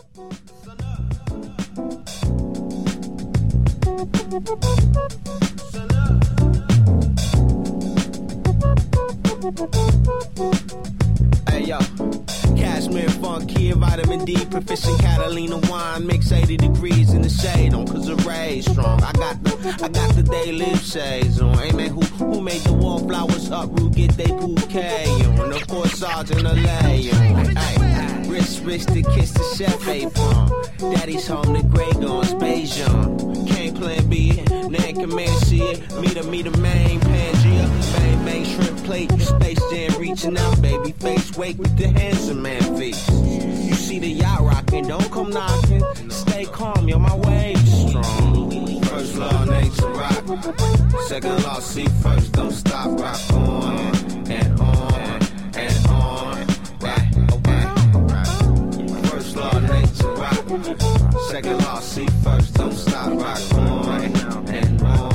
Hey yo, Cashmere Funk Kid, vitamin D, proficient Catalina wine, mix 80 degrees in the shade on, cause the rays strong. I got the day live shades on. Hey man, who made the wallflowers uproot, get they bouquet on? Of course, Sergeant Alley on. Hey, rich to kiss the chef ain't from. Daddy's home to Grey Gone, Space Young. Can't plan B, Nan Command C it. Meet the main Pangea. Bang, shrimp plate. Space Jam reaching out, baby face. Wake with the handsome man face. You see the yacht rocking, don't come knocking. Stay calm, yo, my wave's strong. First law, nature rock. Second law, see first, don't stop. Rock on and on and on. Right. First law, nature rock. Second law, see first, don't stop. Rock on and on and on.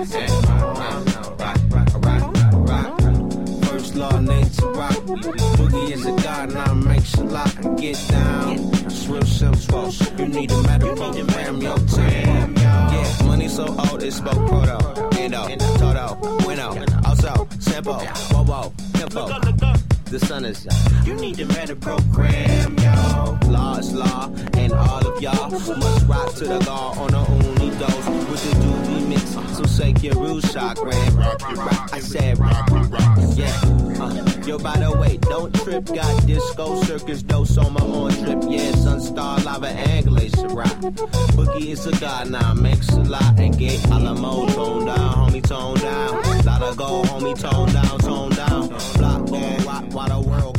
Right. First law, nature rock. Boogie is a god, now makes a lot and get down. It's real simple. You need a medical program, yo, team. Yeah, money so old, it spoke proto. Endo, Toto, Winnow, also, Sample, Bobo, Tempo. The sun is out. You need a better program, yo. Law is law, and all of y'all must rock to the law on a only dose. With the doobie mix, so shake your rude shock, man. Rock, I said rock, yeah. Yo, by the way, don't trip. Got disco circus dose on my own trip. Yeah, Sunstar, lava, and glacier rock. Boogie is a god now, makes a lot and get Alamo tone down, homie, tone down. Lot of go, homie, tone down, tone down. Block, go, why the world